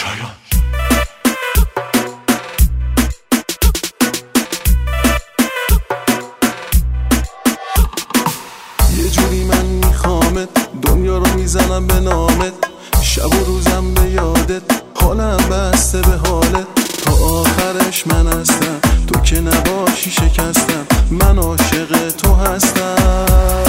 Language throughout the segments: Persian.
شایان. یه جوری من میخوامت، دنیا رو میزنم به نامت، شب و روزم به یادت، حالم بسته به حالت، تا آخرش من هستم، تو که نباشی شکستم، من عاشق تو هستم.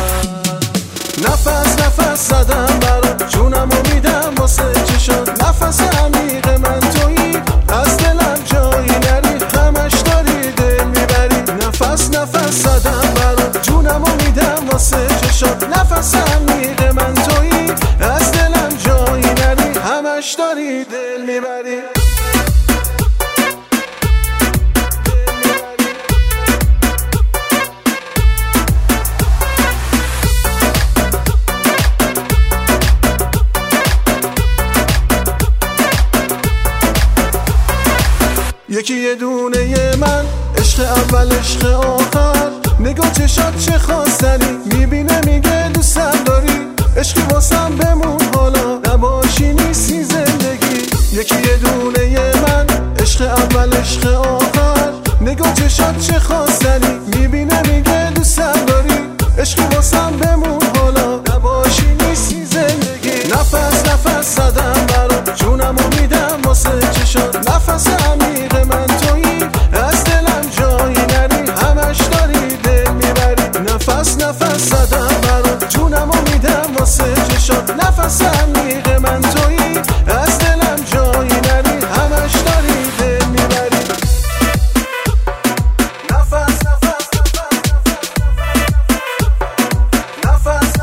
نفس نفس زدم برات، جونمو میدم واسه چشات، نفس عمیق من تویی، از دلم جایی نری، همش داری دل میبری. نفس نفس زدم برات، جونمو میدم واسه چشات، نفس عمیق من تویی، از دلم جایی نری، همش داری دل میبری. یکی یه دونه من، عشق اول عشق آخر، نگاه چشات چه خواستنی، میبینه میگه دوستم داری، عشقی واسم بمون حالا، نباشی نیستی زندگی. یکی یه دونه من، عشق اول عشق آخر، نگاه چشات چه خواستنی، میبینه میگه دوستم داری، عشقی واسم بمون حالا، نباشی نیستی زندگی. نفس نفس زدم برات، جونمو میدم واسه چشات، نفس عمیق من تویی، از دلم جایی نری، همش داری دل میبری. نفس نفس زدم برات، جونمو میدم واسه چشات، نفس عمیق من تویی، از دلم جایی نری، همش داری دل میبری. نفس نفس نفس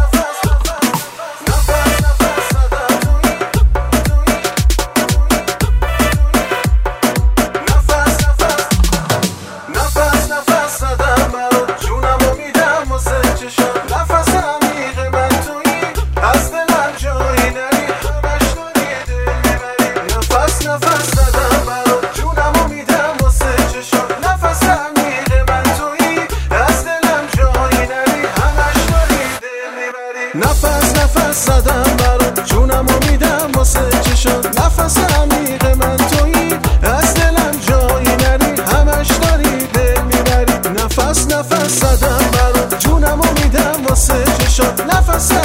نفس زدم برات، جونمو میدم واسه چشات، نفس عمیق من تویی، از دلم جایی نری، همش داری دل میبری. نفس نفس زدم برات، جونمو میدم واسه چشات، نفس